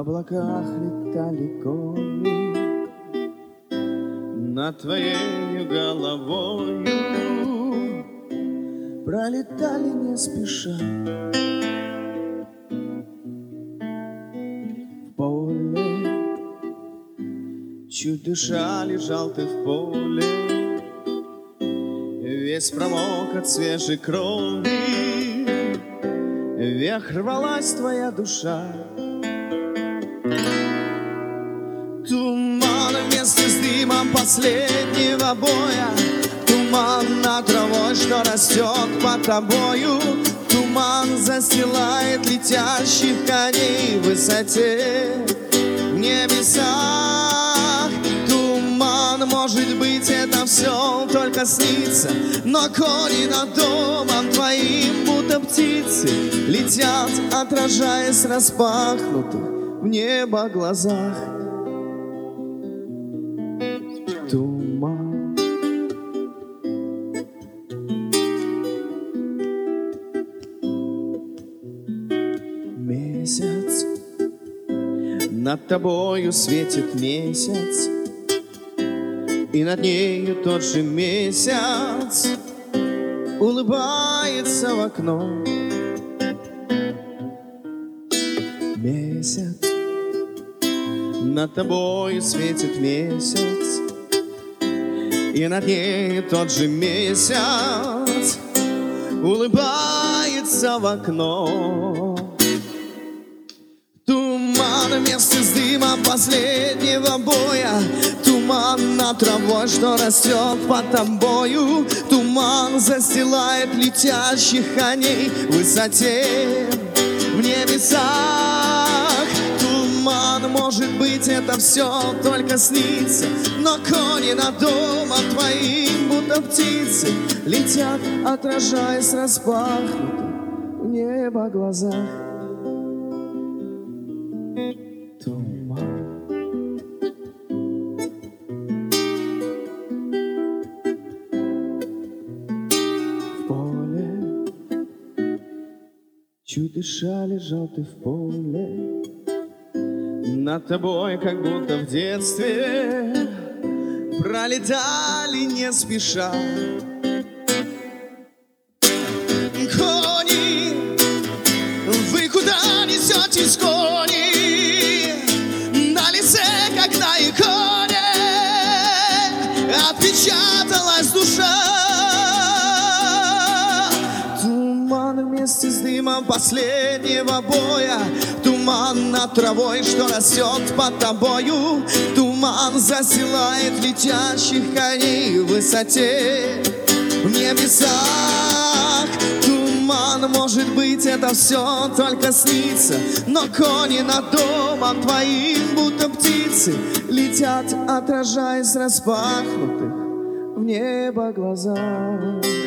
облаках летали кони над твоею головою, пролетали не спеша. В поле, чуть дыша, лежал ты в поле, весь промок от свежей крови, вверх рвалась твоя душа. Туман вместе с дымом последнего боя, туман над травой, что растет под тобою, туман застилает летящих коней в высоте, в небесах. Туман, может быть, это все только снится, но кони над домом твоим, будто птицы, летят, отражаясь распахнутых в небо глазах. Туман. Месяц, над тобою светит месяц, и над нею тот же месяц улыбается в окно. Месяц, над тобою светит месяц, и над ней тот же месяц улыбается в окно. Туман вместе с дымом последнего боя, туман над травой, что растет под тобою, туман застилает летящих коней в высоте, в небесах. Туман, может быть, это все только снится, но кони над домом твоим, будто птицы, летят, отражаясь распахнутых в небо глазах. Туман. В поле, чуть дыша, лежал ты в поле, над тобой, как будто в детстве, пролетали не спеша кони. Вы куда несетесь, кони? На лице, как на иконе, отпечаталась душа. Туман вместе с дымом последнего боя, туман над травой, что растет под тобою, туман застилает летящих коней в высоте, в небесах. Туман, может быть, это все только снится, но кони над домом твоим, будто птицы, летят, отражаясь распахнутых в небо глазах.